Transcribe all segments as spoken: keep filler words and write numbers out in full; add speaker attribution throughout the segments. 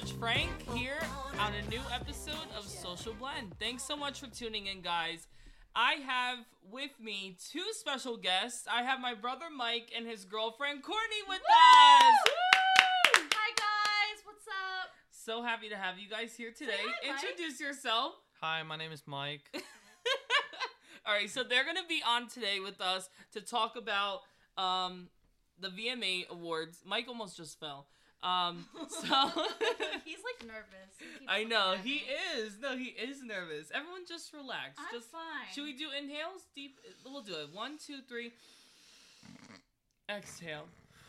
Speaker 1: Judge Frank here on a new episode of Social Blend. Thanks so much for tuning in, guys. I have with me two special guests. I have my brother Mike and his girlfriend Courtney with
Speaker 2: Woo!
Speaker 1: us.
Speaker 2: Woo! Hi guys, what's up?
Speaker 1: So happy to have you guys here today.
Speaker 2: Say hi, Mike.
Speaker 1: Introduce yourself.
Speaker 3: Hi, my name is Mike.
Speaker 1: All right, so they're going to be on today with us to talk about um, the V M A Awards. Mike almost just fell. Um, so
Speaker 2: He's like nervous. He keeps
Speaker 1: I know,
Speaker 2: looking at
Speaker 1: he
Speaker 2: me.
Speaker 1: is. No, he is nervous. Everyone just relax.
Speaker 2: I'm
Speaker 1: just
Speaker 2: fine.
Speaker 1: Should we do inhales? Deep. We'll do it. One, two, three. Exhale.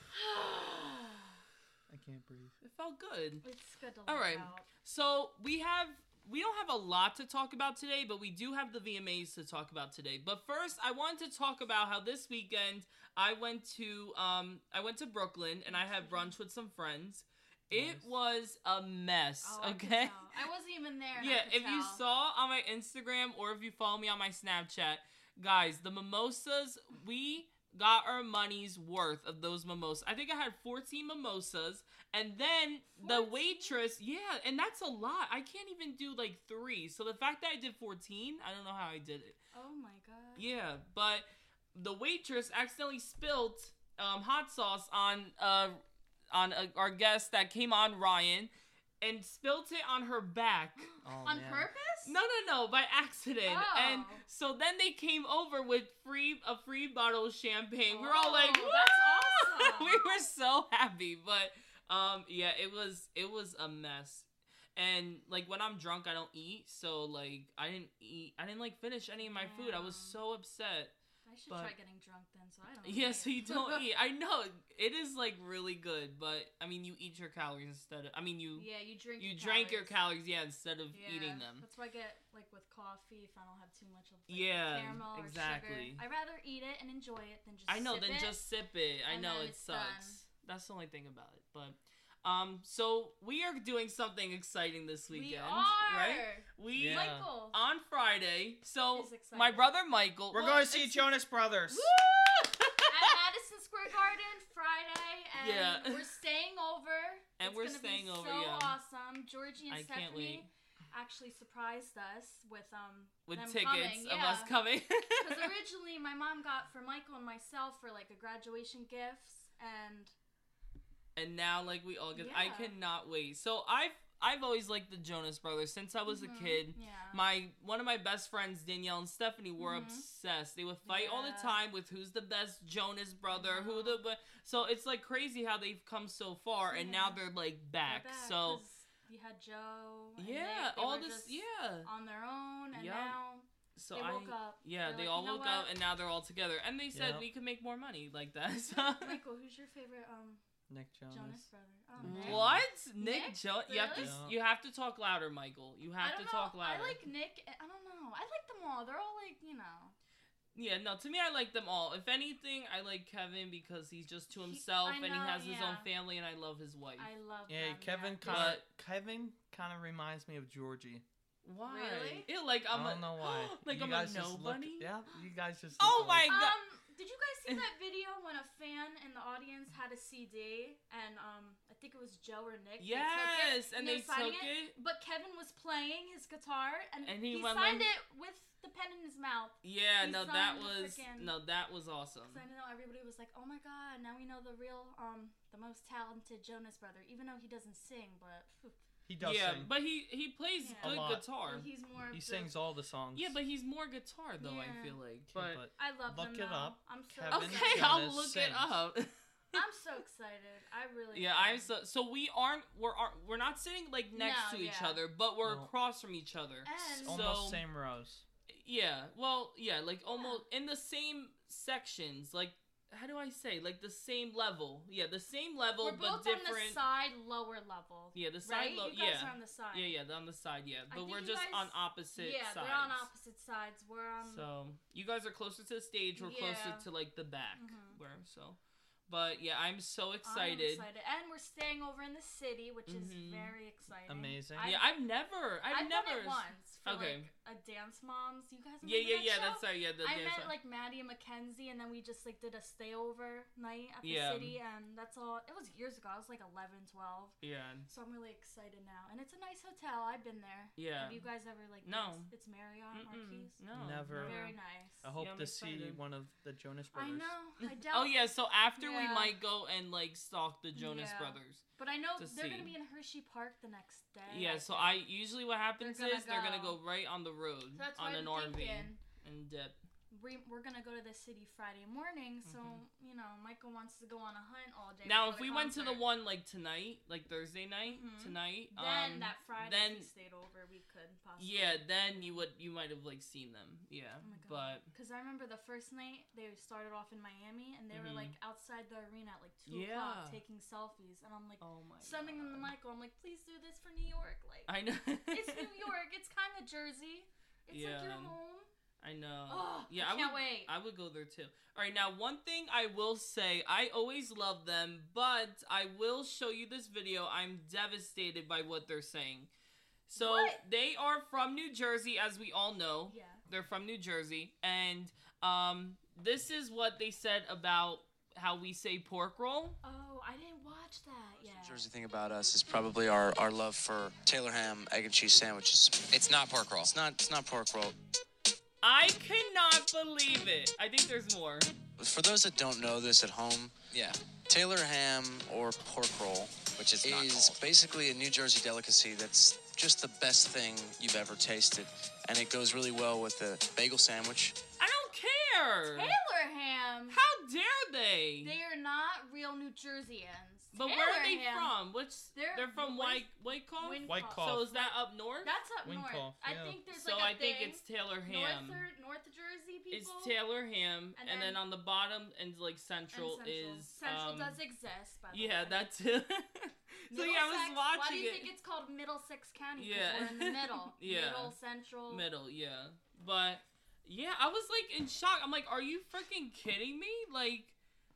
Speaker 3: I can't breathe.
Speaker 1: It felt good.
Speaker 2: It's good to
Speaker 1: All
Speaker 2: let
Speaker 1: right.
Speaker 2: out.
Speaker 1: So we have we don't have a lot to talk about today, but we do have the V M As to talk about today. But first, I wanted to talk about how this weekend I went to um I went to Brooklyn and I had brunch with some friends. It
Speaker 3: Nice.
Speaker 1: was a mess.
Speaker 2: Oh, I could
Speaker 1: okay.
Speaker 2: tell. I wasn't even there. and I
Speaker 1: Yeah,
Speaker 2: could
Speaker 1: if you
Speaker 2: tell.
Speaker 1: saw on my Instagram or if you follow me on my Snapchat, guys, the mimosas, we got our money's worth of those mimosas. I think I had fourteen mimosas, and then the
Speaker 2: fourteen?
Speaker 1: waitress, yeah, and that's a lot. I can't even do like three. So the fact that I did fourteen, I don't know how I did it.
Speaker 2: Oh my god.
Speaker 1: Yeah, but the waitress accidentally spilt um, hot sauce on uh on uh, our guest that came on, Ryan, and spilt it on her back.
Speaker 3: Oh,
Speaker 2: On
Speaker 3: man.
Speaker 2: purpose?
Speaker 1: No, no, no, by accident.
Speaker 2: Oh.
Speaker 1: And so then they came over with free a free bottle of champagne. We were all like,
Speaker 2: Oh,
Speaker 1: "Woo!"
Speaker 2: that's awesome.
Speaker 1: We were so happy, but um, yeah, it was it was a mess. And like when I'm drunk, I don't eat. So like I didn't eat. I didn't like finish any of my food. I was
Speaker 2: Damn.
Speaker 1: so upset.
Speaker 2: I should
Speaker 1: but-
Speaker 2: try getting drunk then, so I don't.
Speaker 1: Yeah,
Speaker 2: eat.
Speaker 1: so you don't eat. I know it is like really good, but I mean, you eat your calories instead of. I mean, you
Speaker 2: Yeah, you drink.
Speaker 1: you
Speaker 2: your
Speaker 1: drank your
Speaker 2: calories.
Speaker 1: calories, yeah, instead of
Speaker 2: Yeah,
Speaker 1: eating them.
Speaker 2: That's why I get like with coffee if I don't have too much of like,
Speaker 1: Yeah,
Speaker 2: caramel or
Speaker 1: exactly.
Speaker 2: sugar. I rather eat it and enjoy it than just.
Speaker 1: I know,
Speaker 2: sip
Speaker 1: then
Speaker 2: it.
Speaker 1: just sip it. I
Speaker 2: and
Speaker 1: know
Speaker 2: then
Speaker 1: it
Speaker 2: it's
Speaker 1: sucks.
Speaker 2: done.
Speaker 1: That's the only thing about it. But um, so we are doing something exciting this weekend,
Speaker 2: We are.
Speaker 1: right? We
Speaker 3: Yeah.
Speaker 2: Michael.
Speaker 1: on Friday. So
Speaker 2: He's excited.
Speaker 1: my brother Michael.
Speaker 3: We're
Speaker 1: well,
Speaker 3: going to see
Speaker 1: it's-
Speaker 3: Jonas Brothers.
Speaker 1: Woo!
Speaker 2: At Madison Square Garden Friday, and
Speaker 1: Yeah.
Speaker 2: we're staying over.
Speaker 1: And
Speaker 2: It's
Speaker 1: we're
Speaker 2: gonna
Speaker 1: staying
Speaker 2: be
Speaker 1: over,
Speaker 2: So
Speaker 1: yeah.
Speaker 2: awesome. Georgie and
Speaker 1: I
Speaker 2: Stephanie
Speaker 1: can't wait.
Speaker 2: actually surprised us with um
Speaker 1: With
Speaker 2: them
Speaker 1: tickets
Speaker 2: coming.
Speaker 1: of
Speaker 2: yeah.
Speaker 1: us coming.
Speaker 2: Because originally my mom got for Michael and myself for like a graduation gifts, and
Speaker 1: And now, like, we all get. I
Speaker 2: Yeah.
Speaker 1: cannot wait. So I've I've always liked the Jonas Brothers since I was
Speaker 2: Mhm.
Speaker 1: a kid.
Speaker 2: Yeah.
Speaker 1: My one of my best friends, Danielle and Stephanie, were
Speaker 2: Mhm.
Speaker 1: obsessed. They would fight all the
Speaker 2: Yeah.
Speaker 1: time with who's the best Jonas brother, who
Speaker 2: know.
Speaker 1: the. But so it's like crazy how they've come so far, and now
Speaker 2: Yeah.
Speaker 1: they're like
Speaker 2: They're
Speaker 1: back.
Speaker 2: back,
Speaker 1: So
Speaker 2: 'cause you had Joe. And
Speaker 1: yeah,
Speaker 2: Nick, they
Speaker 1: all
Speaker 2: were
Speaker 1: this,
Speaker 2: just
Speaker 1: yeah.
Speaker 2: on their own, and
Speaker 1: Yup.
Speaker 2: now
Speaker 1: So
Speaker 2: they
Speaker 1: I.
Speaker 2: woke up.
Speaker 1: Yeah,
Speaker 2: They're
Speaker 1: they
Speaker 2: like,
Speaker 1: all
Speaker 2: "You know
Speaker 1: woke up,
Speaker 2: what?"
Speaker 1: and now they're all together. And they said
Speaker 3: Yep.
Speaker 1: we could make more money like that. So.
Speaker 2: Michael, who's your favorite um
Speaker 3: Nick Jonas.
Speaker 2: Jonas brother? Oh,
Speaker 3: Nick.
Speaker 2: Nick.
Speaker 1: What? Nick,
Speaker 2: Nick?
Speaker 1: Jo- you have to
Speaker 2: Really?
Speaker 1: s- you have to talk louder, Michael. You
Speaker 2: I
Speaker 1: have
Speaker 2: don't
Speaker 1: to
Speaker 2: know.
Speaker 1: talk louder.
Speaker 2: I like Nick. I don't know. I like them all. They're all like, you know.
Speaker 1: Yeah, no, to me I like them all. If anything, I like Kevin because he's just to
Speaker 2: He-
Speaker 1: himself
Speaker 2: I
Speaker 1: and he
Speaker 2: know,
Speaker 1: has his
Speaker 2: yeah.
Speaker 1: own family, and I love his wife.
Speaker 2: I love
Speaker 3: Yeah,
Speaker 2: them.
Speaker 3: Kevin
Speaker 2: yeah.
Speaker 3: kind of
Speaker 1: But-
Speaker 3: Kevin kind of reminds me of Georgie.
Speaker 1: Why?
Speaker 2: Really?
Speaker 1: Yeah, like I'm
Speaker 3: I don't
Speaker 1: a,
Speaker 3: know why.
Speaker 1: like
Speaker 3: You
Speaker 1: I'm
Speaker 3: guys
Speaker 1: a
Speaker 3: just look-
Speaker 1: nobody.
Speaker 3: yeah, you guys just.
Speaker 1: Oh
Speaker 3: look
Speaker 1: my
Speaker 3: alike.
Speaker 1: god.
Speaker 2: Um, did you guys see that video when a fan in the audience had a C D and um, I think it was Joe or Nick. they took
Speaker 1: Yes,
Speaker 2: it,
Speaker 1: and
Speaker 2: they
Speaker 1: they
Speaker 2: were signing
Speaker 1: took it.
Speaker 2: But Kevin was playing his guitar and,
Speaker 1: And he
Speaker 2: he,
Speaker 1: went
Speaker 2: signed
Speaker 1: like-
Speaker 2: it with the pen in his mouth.
Speaker 1: Yeah,
Speaker 2: He
Speaker 1: no, that
Speaker 2: signed the
Speaker 1: was
Speaker 2: frickin-
Speaker 1: no, that was awesome.
Speaker 2: Because I know everybody was like, "Oh my God, now we know the real, um, the most talented Jonas brother." Even though he doesn't sing, but phew,
Speaker 3: He does
Speaker 1: yeah,
Speaker 3: sing.
Speaker 1: but he he plays
Speaker 2: Yeah.
Speaker 3: A
Speaker 1: good
Speaker 3: lot.
Speaker 1: guitar.
Speaker 2: he's more.
Speaker 3: He
Speaker 2: of the-
Speaker 3: sings all the songs.
Speaker 1: Yeah, but he's more guitar though. I
Speaker 2: Yeah.
Speaker 1: feel like.
Speaker 3: Okay,
Speaker 1: But
Speaker 2: I love
Speaker 3: Look
Speaker 2: them.
Speaker 3: it
Speaker 2: though.
Speaker 3: up.
Speaker 2: I'm so
Speaker 3: Kevin
Speaker 1: okay,
Speaker 3: Jonas
Speaker 1: I'll look it
Speaker 3: sings.
Speaker 1: up.
Speaker 2: I'm so excited. I really.
Speaker 1: Yeah,
Speaker 2: am.
Speaker 1: I'm so so we aren't we're aren't, we're not sitting like next
Speaker 2: No,
Speaker 1: to each
Speaker 2: yeah.
Speaker 1: other, but we're
Speaker 3: No.
Speaker 1: across from each other.
Speaker 2: And
Speaker 3: Almost
Speaker 1: So-
Speaker 3: same rows.
Speaker 1: Yeah, well, yeah, like almost in the same sections. Like how do I say? Like the same level. Yeah, the same level
Speaker 2: we're
Speaker 1: but
Speaker 2: both
Speaker 1: different.
Speaker 2: on the side, lower level.
Speaker 1: Yeah, the side
Speaker 2: Right?
Speaker 1: low.
Speaker 2: You guys
Speaker 1: Yeah.
Speaker 2: are on the side.
Speaker 1: Yeah, yeah, on the side, yeah.
Speaker 2: I
Speaker 1: But
Speaker 2: think
Speaker 1: we're
Speaker 2: you
Speaker 1: just
Speaker 2: guys-
Speaker 1: on opposite
Speaker 2: Yeah,
Speaker 1: sides.
Speaker 2: they're on opposite sides. We're on.
Speaker 1: So you guys are closer to the stage. We're
Speaker 2: Yeah.
Speaker 1: closer to like the back.
Speaker 2: Mhm.
Speaker 1: Where so, But yeah, I'm so
Speaker 2: I'm
Speaker 1: excited.
Speaker 2: excited. And we're staying over in the city, which is
Speaker 1: Mhm.
Speaker 2: very exciting.
Speaker 3: Amazing.
Speaker 2: I-
Speaker 1: Yeah, I've never, I've,
Speaker 2: I've
Speaker 1: never.
Speaker 2: done it once for
Speaker 1: Okay.
Speaker 2: like a Dance Moms. You guys remember
Speaker 1: Yeah, yeah,
Speaker 2: that
Speaker 1: yeah.
Speaker 2: show?
Speaker 1: That's right. Yeah, the
Speaker 2: I
Speaker 1: dance
Speaker 2: met
Speaker 1: song.
Speaker 2: like Maddie and Mackenzie, and then we just like did a stayover night at the
Speaker 1: Yeah.
Speaker 2: city, and that's all. It was years ago. I was like eleven, twelve.
Speaker 1: Yeah,
Speaker 2: So I'm really excited now, and it's a nice hotel. I've been there.
Speaker 1: yeah.
Speaker 2: Have you guys ever like?
Speaker 1: No.
Speaker 2: It's, it's Marriott
Speaker 1: Mm-mm.
Speaker 2: Marquis.
Speaker 1: No,
Speaker 3: Never.
Speaker 2: Very nice.
Speaker 3: I hope
Speaker 1: Yeah, I'm
Speaker 3: to see
Speaker 1: excited.
Speaker 3: one of the Jonas
Speaker 2: I
Speaker 3: Brothers.
Speaker 2: know. I doubt.
Speaker 1: Oh yeah, so after we
Speaker 2: Yeah.
Speaker 1: might go and like stalk the Jonas
Speaker 2: Yeah.
Speaker 1: Brothers.
Speaker 2: But I know
Speaker 1: to
Speaker 2: they're gonna
Speaker 1: see.
Speaker 2: be in Hershey Park the next day.
Speaker 1: Yeah, so
Speaker 2: think.
Speaker 1: I usually what happens
Speaker 2: They're gonna
Speaker 1: is they're gonna
Speaker 2: go.
Speaker 1: go right on the road
Speaker 2: So that's
Speaker 1: on
Speaker 2: why
Speaker 1: an
Speaker 2: I'm
Speaker 1: R V
Speaker 2: thinking
Speaker 1: and dip.
Speaker 2: we, we're gonna go to the city Friday morning. So
Speaker 1: Mhm.
Speaker 2: you know, Michael wants to go on a hunt all day.
Speaker 1: Now,
Speaker 2: before
Speaker 1: if we
Speaker 2: the
Speaker 1: went to the
Speaker 2: concert.
Speaker 1: one like tonight, like Thursday night,
Speaker 2: Mhm.
Speaker 1: tonight,
Speaker 2: then
Speaker 1: um,
Speaker 2: that Friday,
Speaker 1: then
Speaker 2: if we stayed over, we could possibly.
Speaker 1: yeah, then you would you might have like seen them, yeah,
Speaker 2: Oh my god.
Speaker 1: but
Speaker 2: Because I remember the first night they started off in Miami and they were
Speaker 1: Mhm.
Speaker 2: like outside the arena at like two
Speaker 1: Yeah.
Speaker 2: o'clock taking selfies, and I'm like
Speaker 1: oh my,
Speaker 2: sending them to
Speaker 1: God.
Speaker 2: Michael. I'm like, please do this for New York. Like
Speaker 1: I know.
Speaker 2: it's New York. It's kind of Jersey. It's like your
Speaker 1: Yeah.
Speaker 2: home.
Speaker 1: I know.
Speaker 2: Oh,
Speaker 1: yeah,
Speaker 2: I
Speaker 1: I
Speaker 2: can't
Speaker 1: would.
Speaker 2: wait.
Speaker 1: I would go there too. All right, now one thing I will say, I always love them, but I will show you this video. I'm devastated by what they're saying. So
Speaker 2: What?
Speaker 1: they are from New Jersey, as we all know.
Speaker 2: Yeah.
Speaker 1: They're from New Jersey, and um, this is what they said about how we say pork roll.
Speaker 2: Oh, I didn't watch that yet.
Speaker 4: The Jersey thing about us is probably our, our love for Taylor ham, egg and cheese sandwiches.
Speaker 5: It's not pork roll.
Speaker 4: It's not it's not pork roll.
Speaker 1: I cannot believe it. I think there's more.
Speaker 4: For those that don't know this at home,
Speaker 5: Yeah,
Speaker 4: Taylor ham or pork roll
Speaker 5: which is not
Speaker 4: is
Speaker 5: called.
Speaker 4: basically a New Jersey delicacy that's just the best thing you've ever tasted. And it goes really well with the bagel sandwich.
Speaker 1: I don't care.
Speaker 2: Taylor ham.
Speaker 1: How dare they?
Speaker 2: They are not real New Jerseyans.
Speaker 1: But
Speaker 2: Taylor
Speaker 1: where are they
Speaker 2: ham,
Speaker 1: from? Which
Speaker 2: They're-
Speaker 1: they're, from
Speaker 2: what
Speaker 1: White
Speaker 2: is-
Speaker 1: Wyckoff?
Speaker 2: Wyckoff.
Speaker 3: Wyckoff.
Speaker 1: So is that up north?
Speaker 2: That's up
Speaker 3: Windcoff,
Speaker 2: north. I
Speaker 3: yeah.
Speaker 2: think there's
Speaker 1: So
Speaker 2: like a
Speaker 1: I think
Speaker 2: thing.
Speaker 1: it's Taylor ham.
Speaker 2: North, or, North Jersey people.
Speaker 1: It's Taylor ham, and,
Speaker 2: And
Speaker 1: then,
Speaker 2: then-
Speaker 1: on the bottom and like
Speaker 2: and
Speaker 1: central,
Speaker 2: Central.
Speaker 1: is
Speaker 2: Central
Speaker 1: um,
Speaker 2: does exist, by the
Speaker 1: yeah,
Speaker 2: way.
Speaker 1: that's it. So yeah, I was
Speaker 2: Middlesex-
Speaker 1: watching
Speaker 2: Why do you
Speaker 1: it.
Speaker 2: think it's called Middlesex County? 'Cause
Speaker 1: Yeah.
Speaker 2: we're in the middle.
Speaker 1: Yeah.
Speaker 2: Middle, Central.
Speaker 1: Middle, yeah. But yeah, I was like in shock. I'm like, are you freaking kidding me? Like,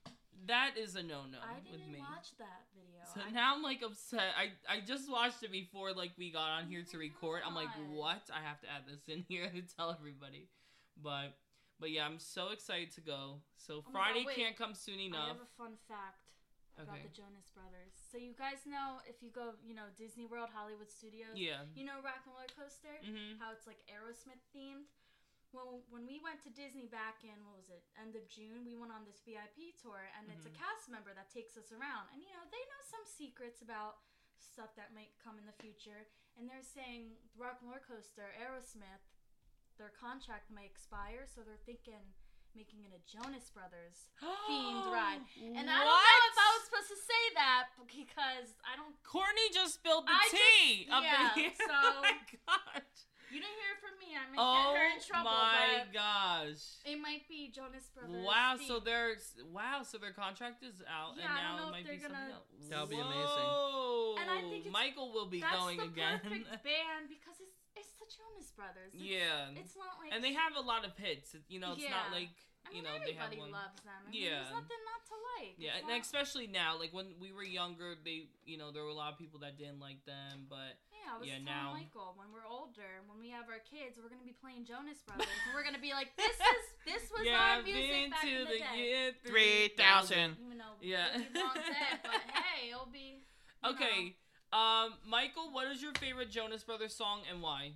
Speaker 1: that is a no no
Speaker 2: I
Speaker 1: with
Speaker 2: didn't
Speaker 1: me.
Speaker 2: watch that video.
Speaker 1: So
Speaker 2: I,
Speaker 1: now I'm like upset. I I just watched it before like we got on here to record. I'm like,
Speaker 2: God.
Speaker 1: what? I have to add this in here to tell everybody. But but yeah, I'm so excited to go. So
Speaker 2: Oh my God,
Speaker 1: Friday
Speaker 2: wait.
Speaker 1: can't come soon
Speaker 2: I
Speaker 1: enough.
Speaker 2: have a fun fact about
Speaker 1: Okay.
Speaker 2: the Jonas Brothers. So you guys know if you go, you know, Disney World, Hollywood Studios.
Speaker 1: Yeah.
Speaker 2: You know Rock and Roller Coaster?
Speaker 1: Mhm.
Speaker 2: How it's like Aerosmith themed. Well, when we went to Disney back in, what was it, end of June, we went on this V I P tour, and it's a
Speaker 1: Mhm.
Speaker 2: cast member that takes us around. And, you know, they know some secrets about stuff that might come in the future. And they're saying Rock and Roller Coaster, Aerosmith, their contract might expire, so they're thinking making it a Jonas Brothers themed ride. And I don't know if I was supposed to say that because I don't.
Speaker 1: Courtney just spilled the
Speaker 2: I
Speaker 1: tea
Speaker 2: just-
Speaker 1: up
Speaker 2: yeah,
Speaker 1: in here.
Speaker 2: so-
Speaker 1: Oh my gosh.
Speaker 2: You didn't hear it from me. I might
Speaker 1: Oh
Speaker 2: get her in trouble.
Speaker 1: my
Speaker 2: but
Speaker 1: gosh.
Speaker 2: It might be Jonas Brothers.
Speaker 1: Wow, so
Speaker 2: themed.
Speaker 1: there's wow, so their contract is out
Speaker 2: Yeah,
Speaker 1: and
Speaker 2: I don't
Speaker 1: now
Speaker 2: know
Speaker 1: it
Speaker 2: if
Speaker 1: might
Speaker 2: they're
Speaker 1: be something
Speaker 2: gonna-
Speaker 1: else.
Speaker 3: That would be amazing.
Speaker 1: Whoa.
Speaker 2: And I think it's-
Speaker 1: Michael will be
Speaker 2: That's
Speaker 1: going
Speaker 2: the
Speaker 1: again.
Speaker 2: perfect band because it's it's the Jonas Brothers. It's,
Speaker 1: Yeah.
Speaker 2: It's not like.
Speaker 1: And they have a lot of hits. It- You know, it's not
Speaker 2: Yeah.
Speaker 1: like
Speaker 2: I
Speaker 1: you
Speaker 2: mean,
Speaker 1: know they have
Speaker 2: everybody
Speaker 1: one.
Speaker 2: loves them. I mean,
Speaker 1: Yeah.
Speaker 2: There's nothing not to like.
Speaker 1: Yeah,
Speaker 2: It's
Speaker 1: and
Speaker 2: not-
Speaker 1: especially now, like when we were younger, they you know there were a lot of people that didn't like them, but
Speaker 2: Yeah, I was
Speaker 1: yeah,
Speaker 2: telling
Speaker 1: now-
Speaker 2: Michael when we're older, when we have our kids, we're gonna be playing Jonas Brothers, and we're gonna be like, "This is this was
Speaker 1: yeah,
Speaker 2: our music
Speaker 1: been
Speaker 2: back
Speaker 1: to
Speaker 2: in the,
Speaker 1: the
Speaker 2: day."
Speaker 1: year
Speaker 3: Three thousand.
Speaker 2: Even though
Speaker 1: Yeah.
Speaker 2: we'll be long dead, but hey, it'll be. you
Speaker 1: Okay, um, Michael, what is your favorite Jonas Brothers song and why?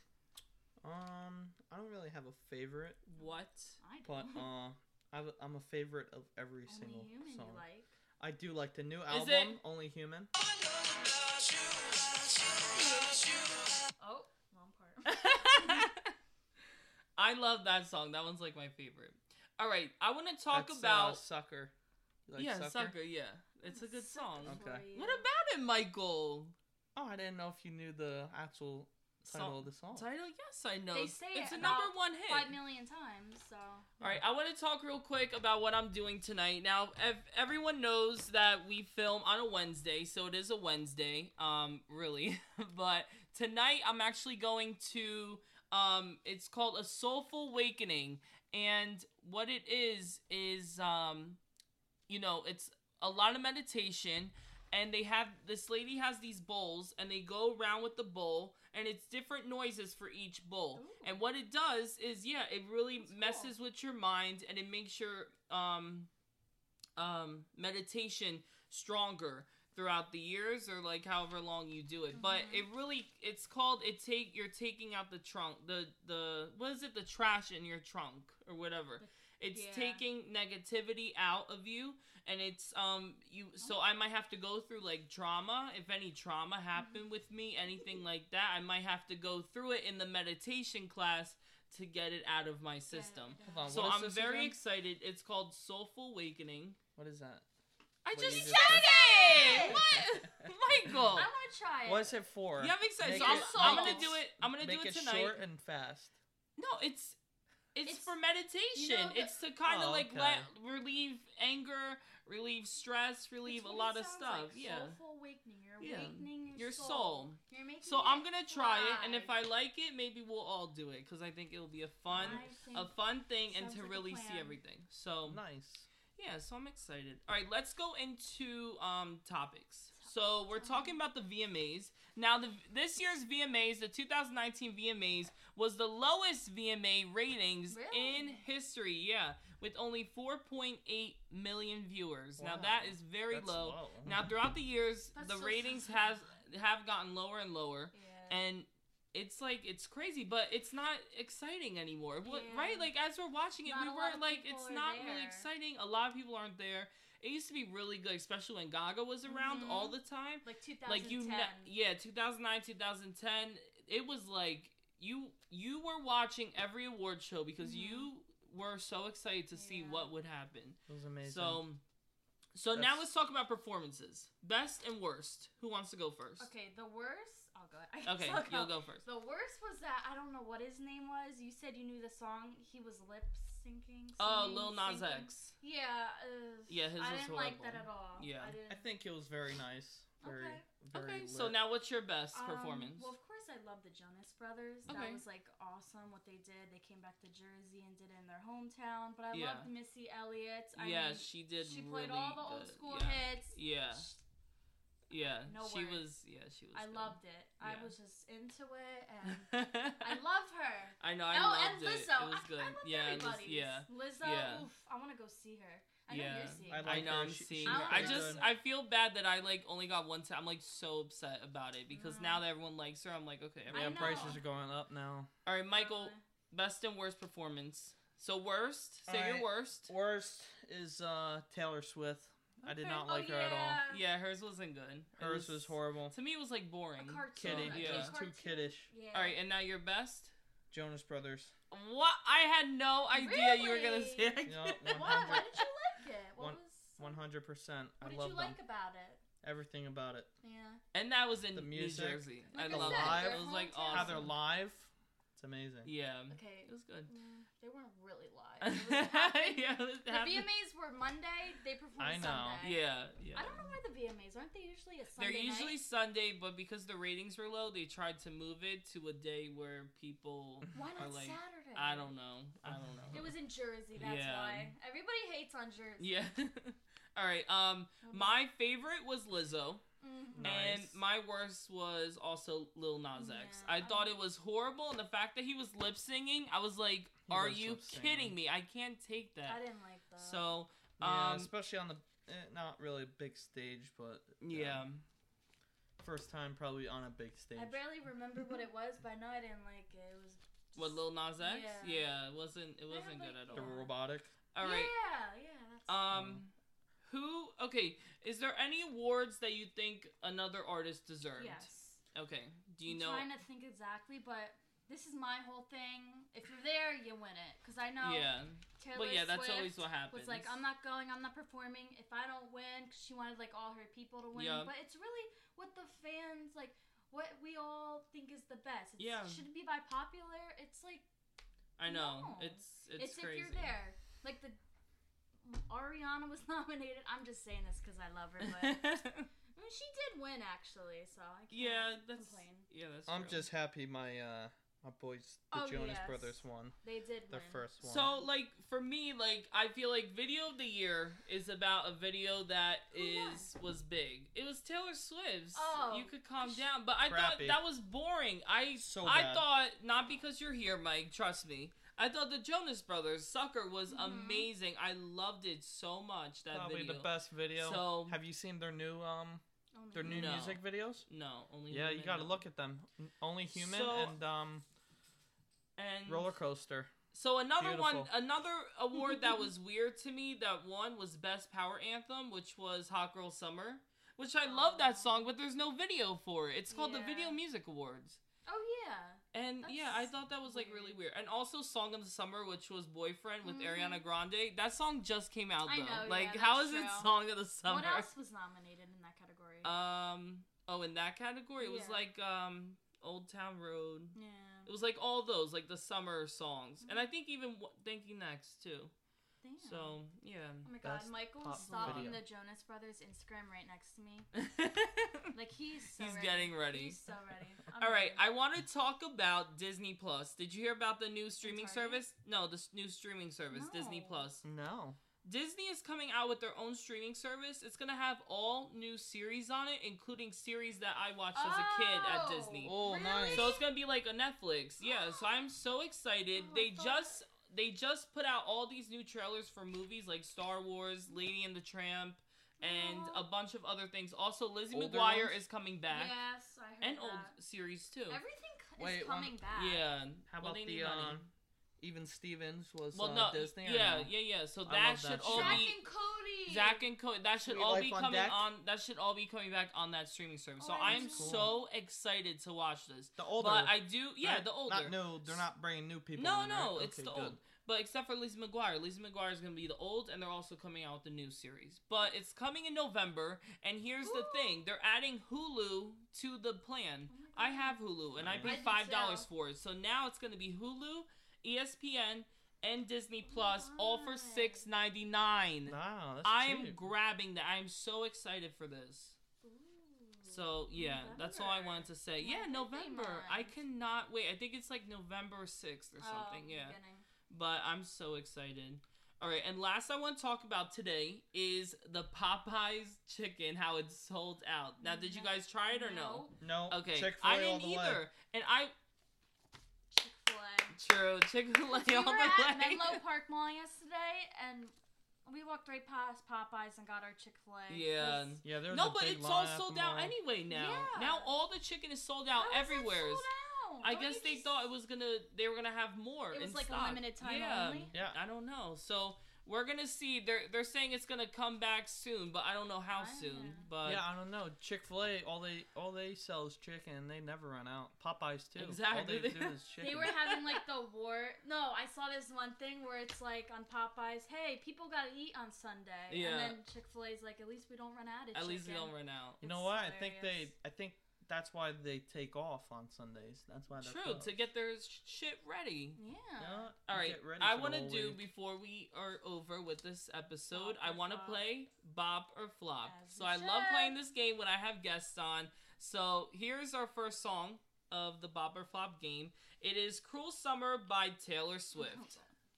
Speaker 3: Um, I don't really have a favorite,
Speaker 1: What?
Speaker 2: know, I do.
Speaker 3: but uh, I w- I'm a favorite of every
Speaker 2: Only
Speaker 3: single
Speaker 2: Human
Speaker 3: song.
Speaker 2: you like.
Speaker 3: I do like the new
Speaker 1: Is
Speaker 3: album,
Speaker 1: it-
Speaker 3: Only Human.
Speaker 2: Oh, wrong part.
Speaker 1: I love that song. That one's like my favorite. All right, I want to talk
Speaker 3: That's,
Speaker 1: about
Speaker 3: uh, Sucker. You like
Speaker 1: yeah,
Speaker 3: Sucker?
Speaker 1: Sucker. Yeah, it's a good song.
Speaker 2: For
Speaker 3: Okay.
Speaker 2: you.
Speaker 1: What about it, Michael?
Speaker 3: Oh, I didn't know if you knew the actual title
Speaker 1: Song-
Speaker 3: of the song.
Speaker 1: Title? Yes, I know.
Speaker 2: They say
Speaker 1: it's
Speaker 2: it
Speaker 1: a number
Speaker 2: about
Speaker 1: one hit.
Speaker 2: five million times? So.
Speaker 1: All right, I want to talk real quick about what I'm doing tonight. Now, if everyone knows that we film on a Wednesday, so it is a Wednesday, um, really. But tonight, I'm actually going to, um, it's called A Soulful Awakening, and what it is is, um, you know, it's a lot of meditation. And they have, this lady has these bowls, and they go around with the bowl, and it's different noises for each bowl.
Speaker 2: Ooh.
Speaker 1: And what it does is, yeah, it really
Speaker 2: That's
Speaker 1: messes
Speaker 2: cool.
Speaker 1: with your mind, and it makes your um, um, meditation stronger throughout the years, or like however long you do it. Mm-hmm. But it really, it's called, it take, you're taking out the trunk, the, the, what is it, the trash in your trunk, or whatever. It's
Speaker 2: Yeah.
Speaker 1: taking negativity out of you, and it's um you. So I might have to go through like trauma. If any trauma happened
Speaker 2: Mm-hmm.
Speaker 1: with me, anything like that, I might have to go through it in the meditation class to get it out of my system.
Speaker 2: Yeah.
Speaker 3: Hold on,
Speaker 1: So
Speaker 3: what is
Speaker 1: I'm
Speaker 3: this
Speaker 1: very
Speaker 3: again?
Speaker 1: excited. It's called Soulful Awakening.
Speaker 3: What is that?
Speaker 1: I
Speaker 3: What, you
Speaker 1: just
Speaker 3: just
Speaker 1: said
Speaker 2: said
Speaker 1: it. What, Michael?
Speaker 2: I want to try it.
Speaker 3: What is it for?
Speaker 1: You have excited.
Speaker 3: Make
Speaker 1: So I'm,
Speaker 3: it-
Speaker 1: I'm
Speaker 2: make
Speaker 1: gonna
Speaker 2: it-
Speaker 1: do it. I'm gonna
Speaker 3: Make
Speaker 1: do it
Speaker 3: it
Speaker 1: tonight.
Speaker 3: short and fast.
Speaker 1: No, it's it's,
Speaker 2: It's-
Speaker 1: for meditation.
Speaker 2: you know, the-
Speaker 1: it's to kind of
Speaker 3: Oh,
Speaker 1: like
Speaker 3: okay.
Speaker 1: let relieve anger, relieve stress, relieve
Speaker 2: That's
Speaker 1: a
Speaker 2: what
Speaker 1: lot
Speaker 2: it
Speaker 1: of
Speaker 2: sounds
Speaker 1: stuff.
Speaker 2: like.
Speaker 1: yeah.
Speaker 2: Soulful awakening. You're
Speaker 1: Yeah.
Speaker 2: awakening your,
Speaker 1: Your
Speaker 2: soul.
Speaker 1: soul.
Speaker 2: You're making
Speaker 1: So
Speaker 2: it
Speaker 1: I'm gonna try it, and if
Speaker 2: fly.
Speaker 1: I like it, maybe we'll all do it because I think it'll be a fun,
Speaker 2: I think
Speaker 1: a fun thing, and
Speaker 2: sounds
Speaker 1: to
Speaker 2: like a
Speaker 1: really see
Speaker 2: plan.
Speaker 1: everything. So
Speaker 3: Nice.
Speaker 1: yeah, so I'm excited. All right, let's go into um topics. So we're talking about the V M As. Now, the this year's V M As, the two thousand nineteen V M As, was the lowest V M A ratings
Speaker 2: Really?
Speaker 1: in history. Yeah, with only four point eight million viewers. Now
Speaker 3: Wow.
Speaker 1: that is very
Speaker 3: That's
Speaker 1: low.
Speaker 3: low.
Speaker 1: Now throughout the years,
Speaker 2: That's
Speaker 1: the
Speaker 2: so
Speaker 1: ratings
Speaker 2: sad.
Speaker 1: has have gotten lower and lower,
Speaker 2: Yeah.
Speaker 1: and it's like it's crazy, but it's not exciting anymore. What,
Speaker 2: Yeah.
Speaker 1: Right? Like as we're watching it,
Speaker 2: Not
Speaker 1: we
Speaker 2: a lot
Speaker 1: weren't
Speaker 2: of
Speaker 1: like
Speaker 2: people
Speaker 1: it's
Speaker 2: are
Speaker 1: not really
Speaker 2: there.
Speaker 1: exciting. A lot of people aren't there. It used to be really good, especially when Gaga was around
Speaker 2: Mhm.
Speaker 1: all the time.
Speaker 2: like two thousand ten.
Speaker 1: Like you, ne- yeah, two thousand nine, two thousand ten. It was like you you were watching every award show because
Speaker 2: Mhm.
Speaker 1: you were so excited to see
Speaker 2: Yeah.
Speaker 1: what would happen.
Speaker 3: It was amazing.
Speaker 1: So, so now
Speaker 3: That's-
Speaker 1: let's talk about performances, best and worst. Who wants to go first?
Speaker 2: Okay, the worst. I'll go. I guess
Speaker 1: Okay,
Speaker 2: I'll
Speaker 1: you'll go first.
Speaker 2: The worst was that I don't know what his name was. You said you knew the song. He was lip syncing.
Speaker 1: Oh,
Speaker 2: singing,
Speaker 1: Lil Nas
Speaker 2: syncing.
Speaker 1: X.
Speaker 2: Yeah. Uh,
Speaker 1: Yeah, his
Speaker 2: I
Speaker 1: was
Speaker 2: didn't like
Speaker 1: horrible.
Speaker 2: that at all.
Speaker 1: Yeah.
Speaker 2: I, didn't.
Speaker 3: I think it was very nice. Very,
Speaker 2: Okay.
Speaker 3: very
Speaker 1: Okay,
Speaker 3: lit.
Speaker 1: so now what's your best
Speaker 2: Um,
Speaker 1: performance?
Speaker 2: Well, of course, I love the Jonas Brothers.
Speaker 1: Okay.
Speaker 2: That was like awesome what they did. They came back to Jersey and did it in their hometown. But I
Speaker 1: Yeah.
Speaker 2: loved Missy Elliott. I
Speaker 1: yeah,
Speaker 2: mean,
Speaker 1: she did.
Speaker 2: she
Speaker 1: really
Speaker 2: played all the old
Speaker 1: good.
Speaker 2: school
Speaker 1: yeah.
Speaker 2: hits.
Speaker 1: Yeah,
Speaker 2: Sh-
Speaker 1: yeah.
Speaker 2: No
Speaker 1: she
Speaker 2: words.
Speaker 1: was. Yeah, she was.
Speaker 2: I
Speaker 1: good.
Speaker 2: loved it. I
Speaker 1: Yeah.
Speaker 2: was just into it, and I love her.
Speaker 1: I know. I
Speaker 2: oh,
Speaker 1: loved
Speaker 2: and
Speaker 1: it.
Speaker 2: Lizzo.
Speaker 1: It was
Speaker 2: I,
Speaker 1: good.
Speaker 2: I love
Speaker 1: yeah, Liz-
Speaker 2: everybody's.
Speaker 1: yeah.
Speaker 2: Lizzo.
Speaker 1: Yeah.
Speaker 2: Oof, I want to go see her. I know
Speaker 1: yeah,
Speaker 2: you're seeing
Speaker 3: I
Speaker 2: her.
Speaker 1: I
Speaker 3: like
Speaker 1: know.
Speaker 3: her.
Speaker 1: I'm
Speaker 3: She-
Speaker 1: seeing
Speaker 3: she's
Speaker 1: her. I
Speaker 2: very
Speaker 1: just,
Speaker 3: good.
Speaker 1: I feel bad that I like only got one time. I'm like so upset about it because
Speaker 2: Mhm.
Speaker 1: now that everyone likes her, I'm like, okay.
Speaker 2: I
Speaker 3: Yeah,
Speaker 1: everyone-
Speaker 2: know.
Speaker 3: prices are going up now.
Speaker 1: All right, Michael.
Speaker 2: Uh,
Speaker 1: Best and worst performance. So worst. Say your
Speaker 3: Alright.
Speaker 1: worst.
Speaker 3: Worst is uh Taylor Swift. I did
Speaker 1: Okay.
Speaker 3: not
Speaker 2: oh,
Speaker 3: like her at all.
Speaker 2: yeah.
Speaker 1: Yeah, hers wasn't good. It
Speaker 3: Hers was horrible.
Speaker 1: To me, it was like boring.
Speaker 2: A cartoon.
Speaker 3: Kiddie.
Speaker 2: a
Speaker 1: Yeah.
Speaker 3: It was
Speaker 2: cartoon.
Speaker 3: too kiddish.
Speaker 2: Yeah.
Speaker 1: All right, and now your best.
Speaker 3: Jonas Brothers.
Speaker 1: What? I had no idea you were gonna
Speaker 2: Really?
Speaker 1: say.
Speaker 3: You know,
Speaker 2: Why? Why did you like it? What
Speaker 3: One-
Speaker 2: was?
Speaker 3: One hundred percent. I
Speaker 2: What did
Speaker 3: love
Speaker 2: you
Speaker 3: them.
Speaker 2: like about it?
Speaker 3: Everything about it.
Speaker 2: Yeah.
Speaker 1: And that was in
Speaker 3: The
Speaker 1: New
Speaker 3: music.
Speaker 1: Jersey.
Speaker 2: Like
Speaker 1: I
Speaker 2: I
Speaker 1: love
Speaker 3: said,
Speaker 1: it.
Speaker 3: their
Speaker 1: It was like
Speaker 2: hometown.
Speaker 3: How they're
Speaker 1: awesome.
Speaker 3: live. It's amazing.
Speaker 1: Yeah.
Speaker 2: Okay.
Speaker 1: It was good.
Speaker 2: Mm, they weren't really live. It was happening-
Speaker 1: yeah, it was
Speaker 2: The
Speaker 1: happening.
Speaker 2: V M As were Monday. They performed
Speaker 3: I know.
Speaker 2: Sunday.
Speaker 1: Yeah, yeah.
Speaker 2: I don't know why the V M As aren't they usually a
Speaker 1: They're
Speaker 2: Sunday
Speaker 1: usually
Speaker 2: night?
Speaker 1: Sunday, but because the ratings were low, they tried to move it to a day where people
Speaker 2: Why
Speaker 1: are
Speaker 2: not
Speaker 1: like,
Speaker 2: Saturday?
Speaker 1: I don't know. I don't know.
Speaker 2: It was in Jersey. That's
Speaker 1: Yeah.
Speaker 2: why everybody hates on Jersey.
Speaker 1: Yeah. All right. Um, my favorite was Lizzo.
Speaker 2: Mhm.
Speaker 1: And
Speaker 3: Nice.
Speaker 1: my worst was also Lil Nas X.
Speaker 2: Yeah,
Speaker 1: I
Speaker 2: I
Speaker 1: thought
Speaker 2: mean-
Speaker 1: it was horrible, and the fact that he was lip singing, I was like,
Speaker 3: He
Speaker 1: "Are
Speaker 3: was
Speaker 1: you
Speaker 3: lip-singing.
Speaker 1: kidding me? I can't take
Speaker 2: I
Speaker 1: that."
Speaker 2: didn't like that.
Speaker 1: So,
Speaker 3: Yeah,
Speaker 1: um,
Speaker 3: especially on the eh, not really a big stage, but
Speaker 1: yeah,
Speaker 3: first time probably on a big stage.
Speaker 2: I barely remember what it was, but I know I didn't like it. It was. Just,
Speaker 1: what Lil Nas X?
Speaker 2: Yeah.
Speaker 1: Yeah, it wasn't. It
Speaker 2: They
Speaker 1: wasn't
Speaker 2: have,
Speaker 1: good
Speaker 2: like,
Speaker 1: at
Speaker 3: The
Speaker 1: all.
Speaker 2: yeah.
Speaker 3: robotic.
Speaker 1: All right.
Speaker 2: Yeah, yeah. That's.
Speaker 1: Um, who? Okay. Is there any awards that you think another artist deserved?
Speaker 2: yes.
Speaker 1: Okay. Do you
Speaker 2: I'm
Speaker 1: know?
Speaker 2: trying to think exactly, but this is my whole thing. If you're there, you win it. Because I know
Speaker 1: Yeah.
Speaker 2: Taylor
Speaker 1: Well, yeah. That's
Speaker 2: Swift
Speaker 1: always what happens.
Speaker 2: was like, I'm not going, I'm not performing if I don't win, because she wanted like all her people to win.
Speaker 1: Yeah.
Speaker 2: But it's really what the fans like, what we all think is the best. It's,
Speaker 1: Yeah.
Speaker 2: Should it be by popular? It's like
Speaker 1: I know.
Speaker 2: No.
Speaker 1: It's it's,
Speaker 2: it's,
Speaker 1: crazy.
Speaker 2: if you're there. Like the Ariana was nominated. I'm just saying this because I love her, but I mean, she did win actually, so I can't
Speaker 1: yeah, that's
Speaker 2: complain.
Speaker 1: yeah, that's.
Speaker 3: I'm
Speaker 1: true.
Speaker 3: just happy my uh My boys, the
Speaker 2: Oh,
Speaker 3: Jonas
Speaker 2: yes.
Speaker 3: Brothers won.
Speaker 2: They did
Speaker 3: Their
Speaker 2: win.
Speaker 3: first one.
Speaker 1: So, like, for me, like, I feel like Video of the Year is about a video that
Speaker 2: Who won?
Speaker 1: is was big. It was Taylor Swift's.
Speaker 2: Oh.
Speaker 1: You could calm down. But I
Speaker 3: Crappy.
Speaker 1: thought that was boring. I
Speaker 3: So
Speaker 1: I
Speaker 3: bad.
Speaker 1: thought, not because you're here, Mike, trust me. I thought the Jonas Brothers, Sucker, was
Speaker 2: Mhm.
Speaker 1: amazing. I loved it so much, that
Speaker 3: Probably
Speaker 1: video.
Speaker 3: the best video.
Speaker 1: So-
Speaker 3: have you seen their new um
Speaker 2: Only
Speaker 3: their new
Speaker 1: No.
Speaker 3: music videos?
Speaker 1: No, only
Speaker 3: Yeah, you
Speaker 1: Human,
Speaker 3: gotta
Speaker 1: no.
Speaker 3: look at them. Only Human
Speaker 1: So-
Speaker 3: and um
Speaker 1: And
Speaker 3: Roller Coaster.
Speaker 1: So another one,
Speaker 3: Beautiful.
Speaker 1: another award that was weird to me that won was Best Power Anthem, which was Hot Girl Summer, which I love that song, but there's no video for it. It's called the
Speaker 2: Yeah.
Speaker 1: Video Music Awards.
Speaker 2: Oh yeah.
Speaker 1: And yeah, I
Speaker 2: That's
Speaker 1: thought that was like
Speaker 2: weird.
Speaker 1: really weird. And also Song of the Summer, which was Boyfriend with
Speaker 2: Mhm.
Speaker 1: Ariana Grande. That song just came out though.
Speaker 2: I know,
Speaker 1: like
Speaker 2: yeah,
Speaker 1: how
Speaker 2: that's
Speaker 1: is it
Speaker 2: true.
Speaker 1: Song of the Summer?
Speaker 2: What else was nominated in that category?
Speaker 1: Um oh, in that category it was
Speaker 2: Yeah.
Speaker 1: like um Old Town Road.
Speaker 2: yeah.
Speaker 1: It was like all those, like the summer songs. And I think even w- Thank You Next too.
Speaker 2: Damn.
Speaker 1: So, yeah.
Speaker 2: Oh my god,
Speaker 3: Best
Speaker 2: Michael
Speaker 3: pop
Speaker 2: is stalking
Speaker 3: video.
Speaker 2: the Jonas Brothers Instagram right next to me. Like he's so
Speaker 1: He's
Speaker 2: ready.
Speaker 1: getting ready.
Speaker 2: He's so ready. I'm
Speaker 1: All right,
Speaker 2: ready.
Speaker 1: I want to talk about Disney Plus. Did you hear about the new streaming
Speaker 2: Target?
Speaker 1: service? No, the s- new streaming service, Disney
Speaker 2: No.
Speaker 1: Plus.
Speaker 3: No.
Speaker 1: Disney is coming out with their own streaming service. It's going to have all new series on it, including series that I watched as a kid at
Speaker 2: Oh,
Speaker 1: Disney.
Speaker 3: Oh,
Speaker 2: really?
Speaker 3: nice.
Speaker 1: So it's going to be like a Netflix. Yeah, so I'm so excited.
Speaker 2: Oh, I
Speaker 1: they
Speaker 2: thought-
Speaker 1: just they just put out all these new trailers for movies like Star Wars, Lady and the Tramp, and
Speaker 2: Aw.
Speaker 1: a bunch of other things. Also, Lizzie
Speaker 3: Older
Speaker 1: McGuire
Speaker 3: ones?
Speaker 1: is coming back.
Speaker 2: Yes, I heard
Speaker 1: And
Speaker 2: that.
Speaker 1: old series too.
Speaker 2: Everything c-
Speaker 3: Wait,
Speaker 2: is
Speaker 3: one-
Speaker 2: coming back.
Speaker 1: Yeah.
Speaker 3: How
Speaker 1: well,
Speaker 3: about
Speaker 1: they
Speaker 3: the
Speaker 1: need money.
Speaker 3: um, Even Stevens was
Speaker 1: Well,
Speaker 3: uh,
Speaker 1: no,
Speaker 3: Disney? or
Speaker 1: yeah,
Speaker 3: no?
Speaker 1: yeah, yeah. So
Speaker 3: I
Speaker 1: that
Speaker 3: love
Speaker 1: should
Speaker 3: that
Speaker 1: all
Speaker 3: show.
Speaker 2: Zack
Speaker 1: be
Speaker 2: and Cody.
Speaker 1: Zach and Cody. That should
Speaker 3: Sweet
Speaker 1: all
Speaker 3: Life
Speaker 1: be
Speaker 3: on
Speaker 1: coming
Speaker 3: Deck?
Speaker 1: on. That should all be coming back on that streaming service. So
Speaker 2: Oh,
Speaker 1: I am
Speaker 2: that's
Speaker 3: cool.
Speaker 1: so excited to watch this.
Speaker 3: The older.
Speaker 1: But I do, yeah,
Speaker 3: right?
Speaker 1: the older.
Speaker 3: Not new. They're not bringing new people.
Speaker 1: No,
Speaker 3: in,
Speaker 1: no,
Speaker 3: right?
Speaker 1: it's
Speaker 3: Okay,
Speaker 1: the
Speaker 3: good.
Speaker 1: old. But except for Lizzie McGuire. Lizzie McGuire is going to be the old, and they're also coming out with the new series. But it's coming in November, and here's the
Speaker 2: Ooh.
Speaker 1: thing. They're adding Hulu to the plan.
Speaker 2: Oh my
Speaker 1: I have
Speaker 2: God.
Speaker 1: Hulu, and I
Speaker 3: Nice.
Speaker 1: paid
Speaker 2: I do
Speaker 1: five dollars
Speaker 2: too.
Speaker 1: for it. So now it's going to be Hulu, E S P N, and Disney Plus, all for six ninety nine.
Speaker 3: Wow, that's
Speaker 1: I am
Speaker 3: cheap.
Speaker 1: grabbing that. I am so excited for this.
Speaker 2: Ooh.
Speaker 1: So yeah, that's all I wanted to say.
Speaker 2: My
Speaker 1: Yeah,
Speaker 2: birthday
Speaker 1: November. I
Speaker 2: month.
Speaker 1: cannot wait. I think it's like November sixth or
Speaker 2: Oh,
Speaker 1: something. Yeah.
Speaker 2: beginning.
Speaker 1: But I'm so excited. All right, and last I want to talk about today is the Popeyes chicken, how it's sold out. Now, did you guys try it or no?
Speaker 3: No.
Speaker 1: Okay,
Speaker 3: Chick-fil-A
Speaker 1: I didn't
Speaker 3: all the
Speaker 1: either.
Speaker 3: Way.
Speaker 1: And I
Speaker 2: Chick-fil-A.
Speaker 1: true Chick-fil-A
Speaker 2: We
Speaker 1: all
Speaker 2: were
Speaker 1: the
Speaker 2: at
Speaker 1: way.
Speaker 2: Menlo Park Mall yesterday, and we walked right past Popeyes and got our Chick-fil-A.
Speaker 1: Yeah.
Speaker 2: 'cause
Speaker 3: Yeah, there's
Speaker 1: No,
Speaker 3: a
Speaker 1: but
Speaker 3: big
Speaker 1: it's all
Speaker 3: line at
Speaker 1: sold
Speaker 3: the
Speaker 1: out
Speaker 3: mall.
Speaker 1: anyway now.
Speaker 2: Yeah.
Speaker 1: Now all the chicken is sold out
Speaker 2: How is that
Speaker 1: everywhere.
Speaker 2: sold out?
Speaker 1: I
Speaker 2: Don't
Speaker 1: guess
Speaker 2: you
Speaker 1: they
Speaker 2: just-
Speaker 1: thought it was gonna they were gonna have more.
Speaker 2: It
Speaker 1: in
Speaker 2: was like a
Speaker 1: stock.
Speaker 2: limited time
Speaker 1: yeah.
Speaker 2: only?
Speaker 3: Yeah.
Speaker 1: I don't know. So we're gonna see. They're they're saying it's gonna come back soon, but I don't know how
Speaker 2: Ah.
Speaker 1: soon. But
Speaker 3: Yeah, I don't know. Chick-fil-A, all they all they sell is chicken. They never run out. Popeyes too.
Speaker 1: Exactly.
Speaker 3: All they do is chicken.
Speaker 2: They were having like the war. No, I saw this one thing where it's like on Popeyes, hey, people gotta eat on Sunday.
Speaker 1: Yeah.
Speaker 2: And then Chick-fil-A's like, at least we don't run out of
Speaker 1: at
Speaker 2: chicken.
Speaker 1: least we don't run out.
Speaker 3: You know
Speaker 2: It's
Speaker 3: what? I think they.
Speaker 2: hilarious.
Speaker 3: I think that's why they take off on Sundays. That's why they're
Speaker 1: True
Speaker 3: closed.
Speaker 1: to get their sh- shit ready.
Speaker 2: Yeah.
Speaker 3: You know what?
Speaker 1: All right,
Speaker 3: Get ready
Speaker 1: I
Speaker 3: for the
Speaker 1: want to
Speaker 3: whole
Speaker 1: do
Speaker 3: week.
Speaker 1: before we are over with this episode.
Speaker 2: Bop
Speaker 1: I
Speaker 2: or
Speaker 1: want to
Speaker 2: flop.
Speaker 1: play Bop or Flop.
Speaker 2: As
Speaker 1: So
Speaker 2: we
Speaker 1: I love
Speaker 2: should.
Speaker 1: playing this game when I have guests on. So here's our first song of the Bop or Flop game. It is "Cruel Summer" by Taylor Swift.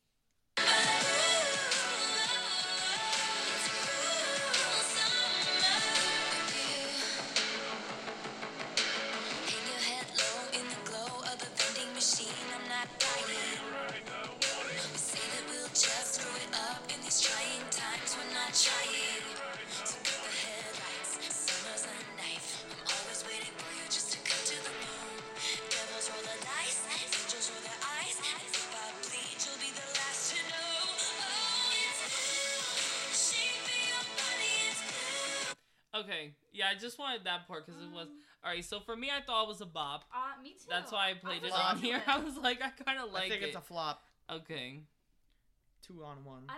Speaker 5: Hang your head low in the glow of the vending machine. I'm not dying. We say that we'll just screw it up in these trying times. We're not trying. So cut the headlights. Summer's a knife. I'm always waiting for you just to cut to the moon. Devils roll the dice. Angels roll their eyes. And if I bleed, you'll be the last to know. Oh, it's blue. Shape of your body is blue.
Speaker 1: Okay, yeah, I just wanted that part because it was all right. So for me, I thought it was a bop.
Speaker 2: Uh, me too.
Speaker 1: That's why I played it
Speaker 2: was
Speaker 1: on
Speaker 2: into
Speaker 1: here.
Speaker 2: it.
Speaker 1: I was like, I kind of like
Speaker 3: I think
Speaker 1: it.
Speaker 3: it's a flop.
Speaker 1: Okay.
Speaker 3: Two on one.
Speaker 2: I didn't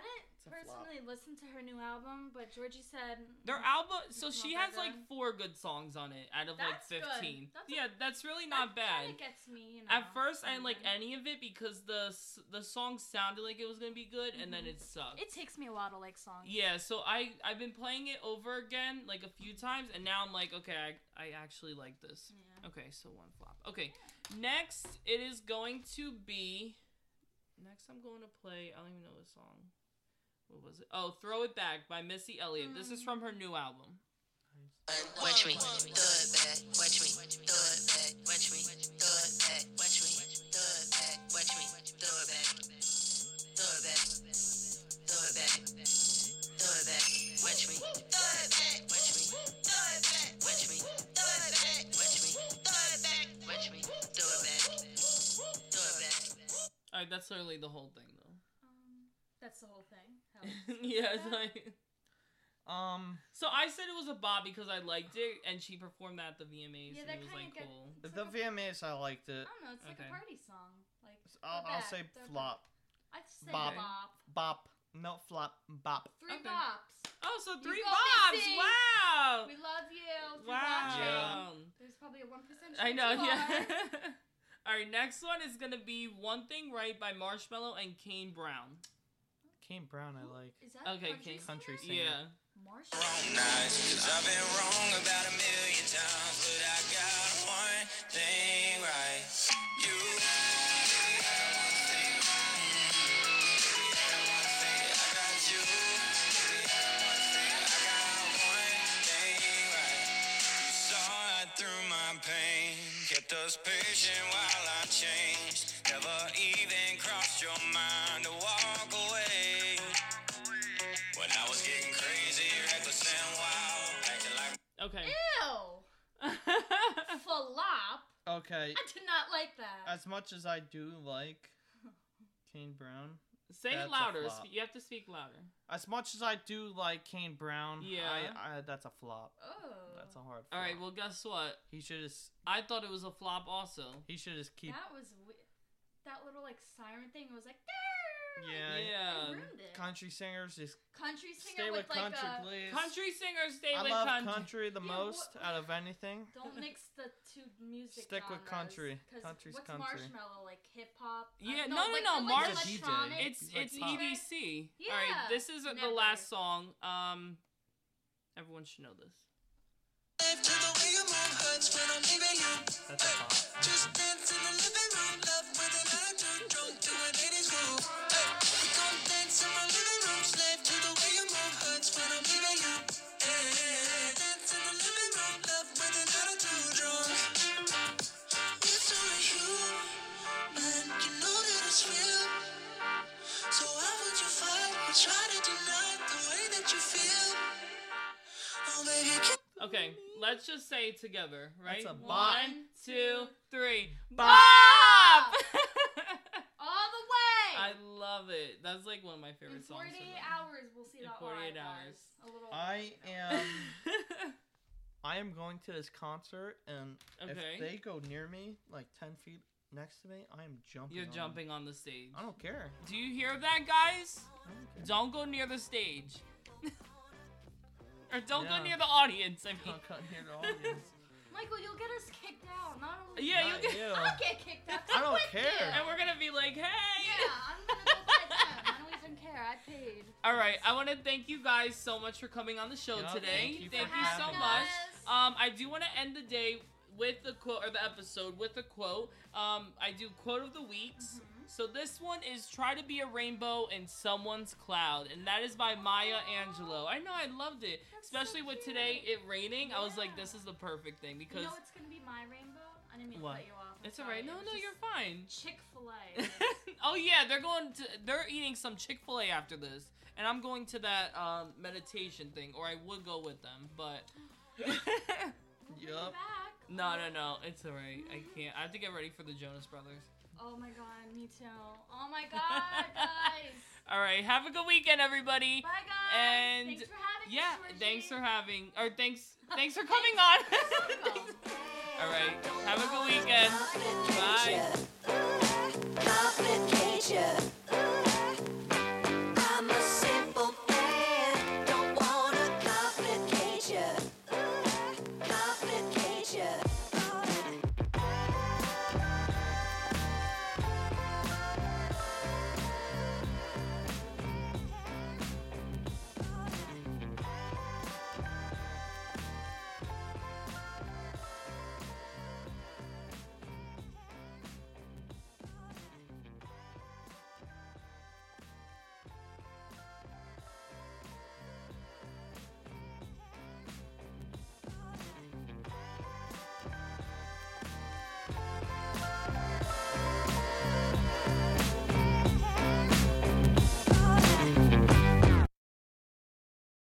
Speaker 3: It's a flop.
Speaker 2: personally listened to her new album, but Georgie said
Speaker 1: Their album, so
Speaker 2: It's
Speaker 1: she
Speaker 2: not
Speaker 1: has
Speaker 2: that
Speaker 1: like
Speaker 2: good.
Speaker 1: four good songs on it out of
Speaker 2: That's
Speaker 1: like
Speaker 2: good.
Speaker 1: fifteen.
Speaker 2: That's a-
Speaker 1: Yeah, that's really not bad.
Speaker 2: It gets me, you know.
Speaker 1: At first, I didn't like
Speaker 2: somewhere.
Speaker 1: any of it because the s- the song sounded like it was gonna be good, and then
Speaker 2: Mhm.
Speaker 1: it sucked.
Speaker 2: It takes me a while to like songs.
Speaker 1: Yeah, so I I've been playing it over again like a few times, and now I'm like, okay, I I actually like this.
Speaker 2: Yeah.
Speaker 1: Okay, so one flop. Okay, next it is going to be. Next, I'm going to play. I don't even know the song. What was it? Oh, "Throw It Back" by Missy Elliott. This is from her new album.
Speaker 5: Watch me, throw it back. Watch me, throw it back. Watch me, throw it back. Watch me, throw it back. Watch me, throw it back. Throw it back. Throw it back. Throw it back. Watch me, throw it back. Watch me, throw it back. Watch me, throw it back. Watch me, throw it back. Watch me, throw it back. Throw it back.
Speaker 1: All right, that's literally the whole thing, though.
Speaker 2: Um, that's the whole thing. How it's-
Speaker 1: Yeah, it's like.
Speaker 3: Um,
Speaker 1: So I said it was a bop because I liked it, and she performed that at the V M As,
Speaker 2: Yeah,
Speaker 1: and
Speaker 2: that
Speaker 1: it was
Speaker 2: kinda
Speaker 1: like
Speaker 2: get-
Speaker 1: cool.
Speaker 2: It's
Speaker 3: the
Speaker 2: like a-
Speaker 3: V M As, I liked
Speaker 2: I
Speaker 3: it.
Speaker 2: don't know. It's like
Speaker 1: Okay.
Speaker 2: a party song. Like
Speaker 3: I'll,
Speaker 2: they're
Speaker 3: I'll
Speaker 2: back,
Speaker 3: say
Speaker 2: they're
Speaker 3: flop.
Speaker 2: back. I'd say
Speaker 3: Bop.
Speaker 2: bop.
Speaker 3: Bop. No, flop. Bop.
Speaker 2: Three
Speaker 1: Okay.
Speaker 2: bops.
Speaker 1: Oh, so three
Speaker 2: go,
Speaker 1: bops!
Speaker 2: Missy.
Speaker 1: Wow!
Speaker 2: We love you. If
Speaker 1: Wow!
Speaker 2: You're
Speaker 3: Yeah.
Speaker 2: watching. There's probably a one percent.
Speaker 1: I know,
Speaker 2: you
Speaker 1: yeah.
Speaker 2: are.
Speaker 1: All right, next one is gonna be "One Thing Right" by Marshmello and Kane Brown.
Speaker 3: Kane Brown, I like.
Speaker 2: Is that
Speaker 1: Okay,
Speaker 2: country
Speaker 1: King-
Speaker 3: Country
Speaker 2: singer?
Speaker 3: singer.
Speaker 1: Yeah.
Speaker 2: Marshall.
Speaker 6: Wrong nights, 'cause I've been wrong about a million times, but I got one thing right. You. Baby, I got one thing. Baby, I got one thing. I got you. Baby, I got one thing. I got one thing right. You saw right through my pain, kept us patient while I changed. Never even crossed your mind to walk away. When I was getting crazy, reckless and wild, acting like
Speaker 1: Okay.
Speaker 2: Ew. Flop.
Speaker 3: Okay.
Speaker 2: I did not like that.
Speaker 3: As much as I do like Kane Brown,
Speaker 1: Say it
Speaker 3: That's a
Speaker 1: louder.
Speaker 3: flop.
Speaker 1: Spe- You have to speak louder.
Speaker 3: as much as I do like Kane Brown,
Speaker 1: Yeah.
Speaker 3: I, I that's a flop.
Speaker 2: Oh.
Speaker 3: That's a hard flop.
Speaker 1: All right. Well, guess what?
Speaker 3: he should have.
Speaker 1: I thought it was a flop also.
Speaker 3: He should just keep.
Speaker 2: That was we- that little like siren thing. It was like.
Speaker 3: Yeah.
Speaker 2: It
Speaker 1: Yeah.
Speaker 2: ruined it.
Speaker 3: Country singers just
Speaker 2: Country singer
Speaker 3: stay
Speaker 2: with,
Speaker 3: with
Speaker 2: like
Speaker 3: country,
Speaker 2: a.
Speaker 3: please.
Speaker 1: Country singers stay
Speaker 3: I
Speaker 1: with
Speaker 3: love
Speaker 1: country.
Speaker 3: country the
Speaker 2: Yeah,
Speaker 3: most
Speaker 2: what-
Speaker 3: out of anything.
Speaker 2: Don't mix the two music.
Speaker 3: Stick with
Speaker 2: genres,
Speaker 3: country.
Speaker 2: 'cause
Speaker 3: Country's
Speaker 2: what's
Speaker 3: country.
Speaker 2: Marshmallow like hip hop?
Speaker 1: Yeah,
Speaker 2: Uh,
Speaker 1: no, no,
Speaker 2: like,
Speaker 1: no,
Speaker 2: like
Speaker 1: Marsh-
Speaker 3: He's a D J.
Speaker 2: electronic.
Speaker 1: It's
Speaker 3: He's like
Speaker 1: it's
Speaker 3: pop.
Speaker 1: E D C. All
Speaker 2: Yeah,
Speaker 1: right. This is the
Speaker 2: never.
Speaker 1: last song. Um, everyone should know this.
Speaker 6: to the way you move hurts when I'm leaving you.
Speaker 3: That's a pop.
Speaker 6: Just dance in the living room, love with an attitude, drunk to an eighties groove. Hey, we gon' dance in my living room, slave to the way you move hurts when I'm leaving you. Hey, dance in the living room, love with an attitude, drunk. It's only you, man, you know that it's real. So why would you fight or try to deny the way that you feel? Oh, baby, can
Speaker 1: Okay, let's just say it together, right?
Speaker 3: That's a bop.
Speaker 1: One, two, three.
Speaker 3: Bop.
Speaker 1: Bop!
Speaker 2: All the way.
Speaker 1: I love it. That's like one of my
Speaker 2: In
Speaker 1: favorite songs. from
Speaker 2: forty-eight
Speaker 1: them.
Speaker 2: hours, we'll see
Speaker 1: In
Speaker 2: that
Speaker 1: forty-eight
Speaker 2: live,
Speaker 1: hours.
Speaker 2: guys. A little.
Speaker 3: I am. I am going to this concert, and
Speaker 1: Okay.
Speaker 3: if they go near me, like ten feet next to me, I am jumping.
Speaker 1: You're
Speaker 3: on them.
Speaker 1: jumping on the stage.
Speaker 3: I don't care.
Speaker 1: Do you hear that, guys?
Speaker 3: I don't care.
Speaker 1: Don't go near the stage. Or don't
Speaker 3: Yeah.
Speaker 1: go near the audience. I mean,
Speaker 3: Don't cut near the audience.
Speaker 2: Michael, you'll get us kicked out. Not only.
Speaker 1: yeah,
Speaker 3: Not
Speaker 1: you get.
Speaker 3: you.
Speaker 2: I'll get kicked out. 'cause
Speaker 3: I don't
Speaker 2: with
Speaker 3: care.
Speaker 2: you.
Speaker 1: And we're gonna be like, hey.
Speaker 2: Yeah, I'm gonna go fight them. I don't even care. I paid.
Speaker 1: All right, I want to thank you guys so much for coming on the show
Speaker 3: Yeah,
Speaker 1: today.
Speaker 3: thank you
Speaker 1: Thank
Speaker 3: for
Speaker 1: you so
Speaker 3: having
Speaker 1: much.
Speaker 2: us.
Speaker 1: Um, I do want to end the day with the quote, or the episode with a quote. Um, I do quote of the weeks.
Speaker 2: Mm-hmm.
Speaker 1: So this one is "Try to be a rainbow in someone's cloud," and that is by Maya Angelou. I know, I loved it,
Speaker 2: That's
Speaker 1: especially
Speaker 2: so
Speaker 1: with
Speaker 2: cute.
Speaker 1: today it raining. I was like,
Speaker 2: Yeah.
Speaker 1: this is the perfect thing
Speaker 2: You
Speaker 1: because
Speaker 2: know it's gonna be my rainbow? I didn't mean
Speaker 1: What?
Speaker 2: to cut you off. I'm
Speaker 1: it's
Speaker 2: sorry.
Speaker 1: alright. No,
Speaker 2: It was
Speaker 1: no,
Speaker 2: just
Speaker 1: you're fine.
Speaker 2: Chick-fil-A.
Speaker 1: Oh yeah, they're going to they're eating some Chick-fil-A after this, and I'm going to that um, meditation thing, or I would go with them, but
Speaker 2: We'll bring you
Speaker 3: Yup.
Speaker 2: back.
Speaker 1: no, no, no, it's alright. I can't. I have to get ready for the Jonas Brothers.
Speaker 2: Oh my god, me too. Oh my god, guys.
Speaker 1: All right, have a good weekend, everybody.
Speaker 2: Bye, guys.
Speaker 1: And
Speaker 2: thanks for having
Speaker 1: yeah,
Speaker 2: me, Georgie.
Speaker 1: thanks for having, or thanks, thanks for coming on.
Speaker 2: Welcome.
Speaker 1: All right, have a good weekend. Bye.
Speaker 5: Complication.